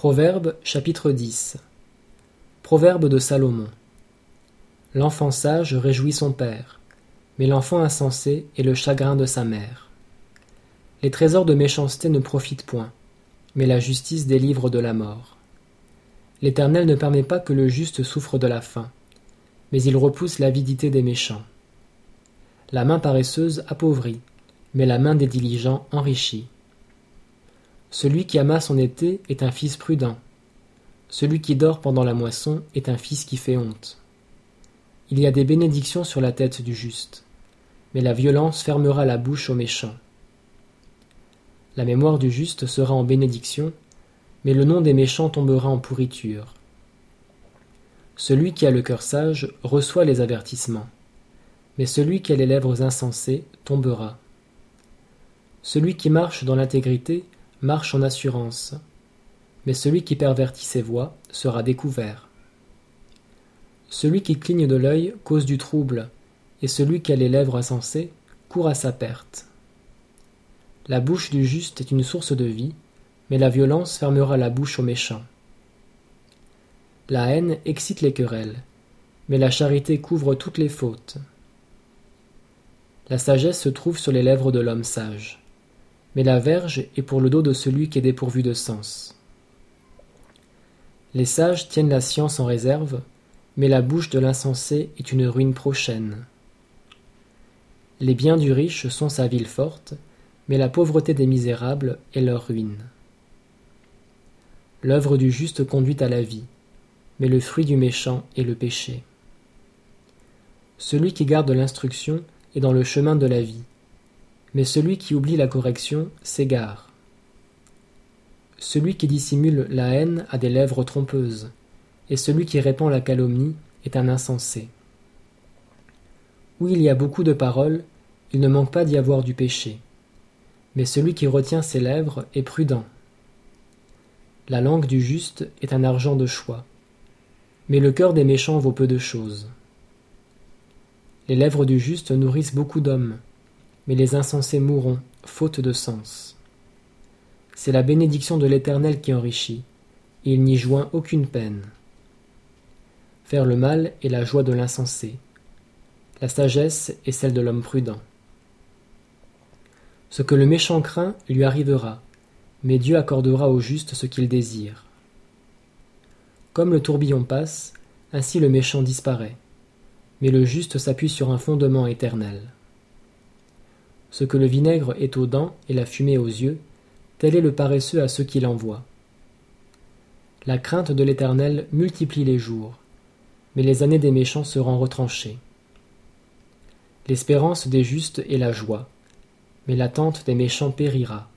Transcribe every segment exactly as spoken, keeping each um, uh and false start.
Proverbes chapitre dix. Proverbe de Salomon. L'enfant sage réjouit son père, mais l'enfant insensé est le chagrin de sa mère. Les trésors de méchanceté ne profitent point, mais la justice délivre de la mort. L'Éternel ne permet pas que le juste souffre de la faim, mais il repousse l'avidité des méchants. La main paresseuse appauvrit, mais la main des diligents enrichit. Celui qui amasse son été est un fils prudent. Celui qui dort pendant la moisson est un fils qui fait honte. Il y a des bénédictions sur la tête du juste, mais la violence fermera la bouche aux méchants. La mémoire du juste sera en bénédiction, mais le nom des méchants tombera en pourriture. Celui qui a le cœur sage reçoit les avertissements, mais celui qui a les lèvres insensées tombera. Celui qui marche dans l'intégrité marche en assurance, mais celui qui pervertit ses voies sera découvert. Celui qui cligne de l'œil cause du trouble, et celui qui a les lèvres insensées court à sa perte. La bouche du juste est une source de vie, mais la violence fermera la bouche aux méchants. La haine excite les querelles, mais la charité couvre toutes les fautes. La sagesse se trouve sur les lèvres de l'homme sage, mais la verge est pour le dos de celui qui est dépourvu de sens. Les sages tiennent la science en réserve, mais la bouche de l'insensé est une ruine prochaine. Les biens du riche sont sa ville forte, mais la pauvreté des misérables est leur ruine. L'œuvre du juste conduit à la vie, mais le fruit du méchant est le péché. Celui qui garde l'instruction est dans le chemin de la vie, mais celui qui oublie la correction s'égare. Celui qui dissimule la haine a des lèvres trompeuses, et celui qui répand la calomnie est un insensé. Où il y a beaucoup de paroles, il ne manque pas d'y avoir du péché, mais celui qui retient ses lèvres est prudent. La langue du juste est un argent de choix, mais le cœur des méchants vaut peu de choses. Les lèvres du juste nourrissent beaucoup d'hommes, mais les insensés mourront, faute de sens. C'est la bénédiction de l'Éternel qui enrichit, et il n'y joint aucune peine. Faire le mal est la joie de l'insensé. La sagesse est celle de l'homme prudent. Ce que le méchant craint lui arrivera, mais Dieu accordera au juste ce qu'il désire. Comme le tourbillon passe, ainsi le méchant disparaît, mais le juste s'appuie sur un fondement éternel. Ce que le vinaigre est aux dents et la fumée aux yeux, tel est le paresseux à ceux qui l'envoient. La crainte de l'Éternel multiplie les jours, mais les années des méchants seront retranchées. L'espérance des justes est la joie, mais l'attente des méchants périra.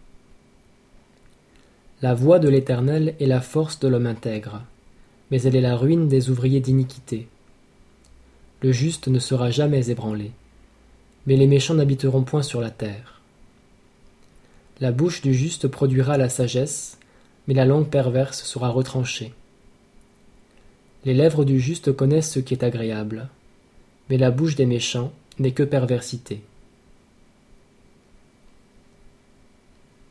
La voix de l'Éternel est la force de l'homme intègre, mais elle est la ruine des ouvriers d'iniquité. Le juste ne sera jamais ébranlé, mais les méchants n'habiteront point sur la terre. La bouche du juste produira la sagesse, mais la langue perverse sera retranchée. Les lèvres du juste connaissent ce qui est agréable, mais la bouche des méchants n'est que perversité.